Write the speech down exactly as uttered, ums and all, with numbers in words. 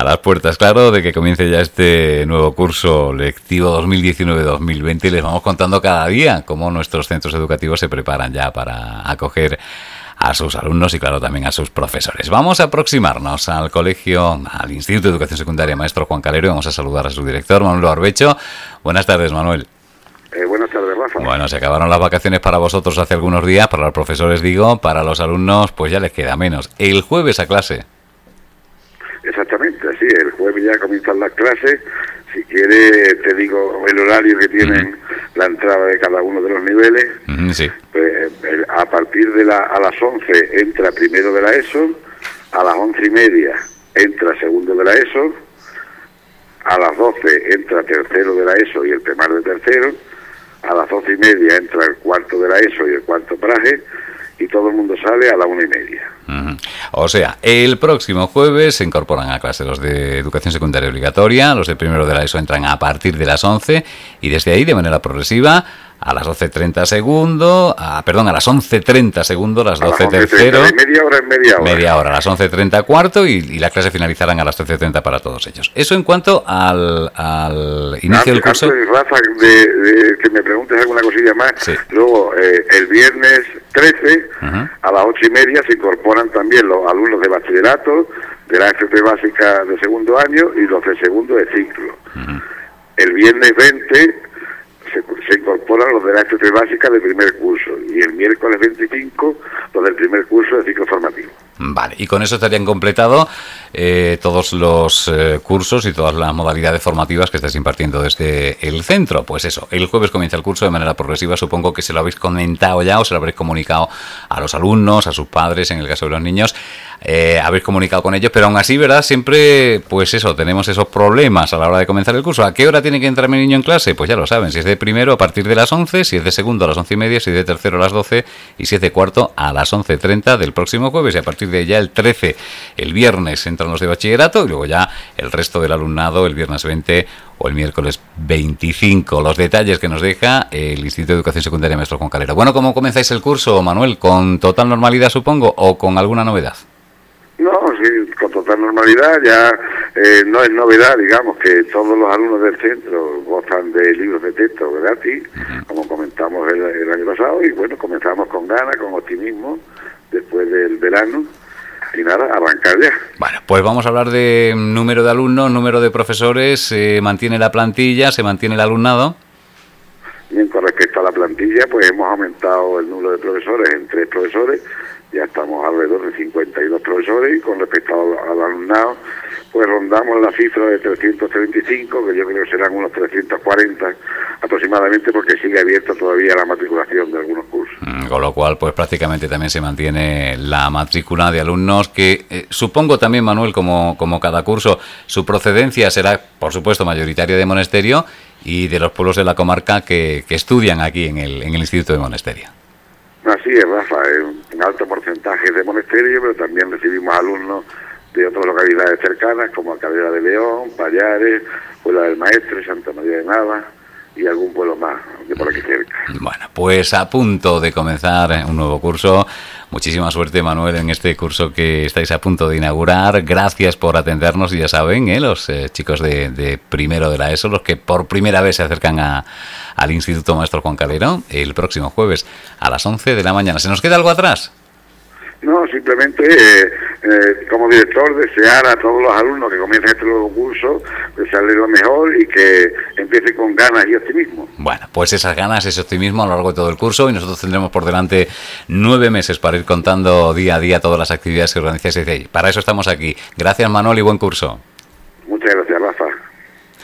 a las puertas, claro, de que comience ya este nuevo curso lectivo dos mil diecinueve dos mil veinte y les vamos contando cada día cómo nuestros centros educativos se preparan ya para acoger a sus alumnos y, claro, también a sus profesores. Vamos a aproximarnos al colegio, al Instituto de Educación Secundaria Maestro Juan Calero, y vamos a saludar a su director, Manuel Barbecho. Buenas tardes, Manuel. Eh, buenas tardes, Rafa. Bueno, se acabaron las vacaciones para vosotros hace algunos días, para los profesores digo, para los alumnos pues ya les queda menos. El jueves a clase. Exactamente, así, el jueves ya comienzan las clases. Si quiere, te digo el horario que tienen uh-huh. la entrada de cada uno de los niveles. Uh-huh, sí. Pues, a partir de la, a las once entra primero de la ESO, a las once y media entra segundo de la ESO, a las doce entra tercero de la ESO y el primar de tercero, a las doce y media entra el cuarto de la ESO y el cuarto praje, y todo el mundo sale a la una y media. Uh-huh. O sea, el próximo jueves se incorporan a clase los de educación secundaria obligatoria, los de primero de la ESO entran a partir de las once y desde ahí de manera progresiva a las doce treinta segundo, a, perdón, a las once treinta segundo, las doce tercero, media hora en media hora. Media hora, a las once treinta cuarto y, y la clase finalizarán a las trece treinta para todos ellos. Eso en cuanto al, al inicio antes, del curso. Antes, Rafa, de, de que me preguntes alguna cosilla más, sí. Luego eh, el viernes trece, uh-huh. a las ocho y media se incorporan también los alumnos de bachillerato, de la F P básica de segundo año y los de segundo de ciclo. Uh-huh. El viernes veinte Se, se incorporan los de la F P básica de primer curso y el miércoles veinticinco los del primer curso de ciclo formativo. Vale, y con eso estarían completados eh, todos los eh, cursos y todas las modalidades formativas que estáis impartiendo desde el centro. Pues eso, el jueves comienza el curso de manera progresiva. Supongo que se lo habéis comentado ya o se lo habréis comunicado a los alumnos, a sus padres, en el caso de los niños. Eh, habéis comunicado con ellos, pero aún así, ¿verdad? Siempre, pues eso, tenemos esos problemas a la hora de comenzar el curso. ¿A qué hora tiene que entrar mi niño en clase? Pues ya lo saben, si es de primero a partir de las once, si es de segundo a las once y media, si es de tercero a las doce y si es de cuarto a las once treinta del próximo jueves, y a partir de ya el trece, el viernes entran los de bachillerato y luego ya el resto del alumnado el viernes veinte o el miércoles veinticinco. Los detalles que nos deja el Instituto de Educación Secundaria Maestro Juan Calero. Bueno, ¿cómo comenzáis el curso, Manuel? ¿Con total normalidad, supongo, o con alguna novedad? No, sí, con total normalidad. Ya eh, no es novedad, digamos, que todos los alumnos del centro gozan de libros de texto gratis, uh-huh. como comentamos el, el año pasado, y bueno, comenzamos con ganas, con optimismo, después del verano, y nada, arrancar ya. Bueno, pues vamos a hablar de número de alumnos, número de profesores. ¿Se mantiene la plantilla? ¿Se mantiene el alumnado? Bien, con respecto a la plantilla, pues hemos aumentado el número de profesores en tres profesores. Ya estamos alrededor de cincuenta y dos profesores, y con respecto al, al alumnado, pues rondamos la cifra de trescientos treinta y cinco, que yo creo que serán unos trescientos cuarenta aproximadamente, porque sigue abierta todavía la matriculación de algunos cursos. Mm, con lo cual, pues prácticamente también se mantiene la matrícula de alumnos, que eh, supongo también, Manuel, como, como cada curso, su procedencia será, por supuesto, mayoritaria de Monesterio y de los pueblos de la comarca que, que estudian aquí en el, en el Instituto de Monesterio. Así es, Rafa, es un alto porcentaje de Monesterio, pero también recibimos alumnos de otras localidades cercanas, como Alcalera de León, Pallares, Puebla del Maestre, Santa María de Nava y algún pueblo más de por aquí cerca. Bueno, pues a punto de comenzar un nuevo curso. Muchísima suerte, Manuel, en este curso que estáis a punto de inaugurar. Gracias por atendernos y ya saben, ¿eh? los eh, chicos de, de primero de la ESO, los que por primera vez se acercan a, al Instituto Maestro Juan Calero, el próximo jueves a las once de la mañana. ¿Se nos queda algo atrás? No, simplemente eh, eh, como director desear a todos los alumnos que comiencen este nuevo curso que sale lo mejor y que empiece con ganas y optimismo. Bueno, pues esas ganas, ese optimismo a lo largo de todo el curso, y nosotros tendremos por delante nueve meses para ir contando día a día todas las actividades que organizáis. Para eso estamos aquí. Gracias, Manuel, y buen curso. Muchas gracias, Rafa.